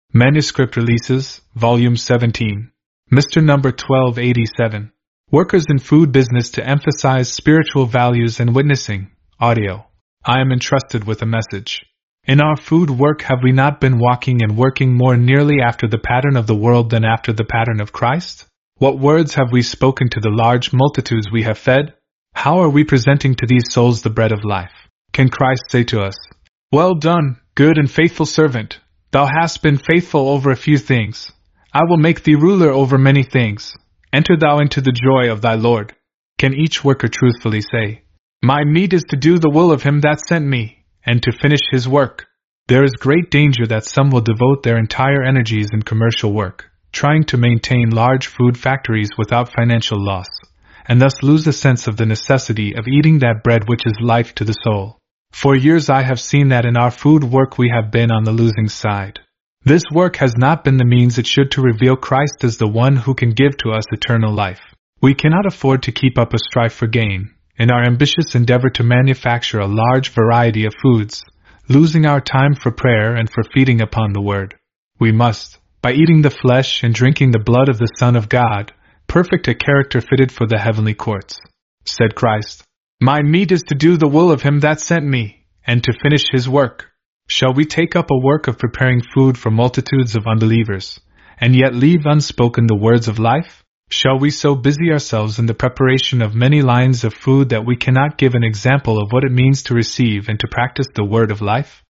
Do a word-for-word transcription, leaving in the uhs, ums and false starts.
Manuscript Releases, Volume seventeen. Mister Number twelve eighty-seven. Workers in Food Business to Emphasize Spiritual Values and Witnessing, Audio. I am entrusted with a message. In our food work, have we not been walking and working more nearly after the pattern of the world than after the pattern of Christ? What words have we spoken to the large multitudes we have fed? How are we presenting to these souls the bread of life? Can Christ say to us, "Well done, good and faithful servant. Thou hast been faithful over a few things. I will make thee ruler over many things. Enter thou into the joy of thy Lord"? Can each worker truthfully say, "My meat is to do the will of him that sent me, and to finish his work"? There is great danger that some will devote their entire energies in commercial work, trying to maintain large food factories without financial loss, and thus lose the sense of the necessity of eating that bread which is life to the soul. For years I have seen that in our food work we have been on the losing side. This work has not been the means it should to reveal Christ as the one who can give to us eternal life. We cannot afford to keep up a strife for gain, in our ambitious endeavor to manufacture a large variety of foods, losing our time for prayer and for feeding upon the Word. We must, by eating the flesh and drinking the blood of the Son of God, perfect a character fitted for the heavenly courts. Said Christ, "My meat is to do the will of him that sent me, and to finish his work." Shall we take up a work of preparing food for multitudes of unbelievers, and yet leave unspoken the words of life? Shall we so busy ourselves in the preparation of many lines of food that we cannot give an example of what it means to receive and to practice the word of life?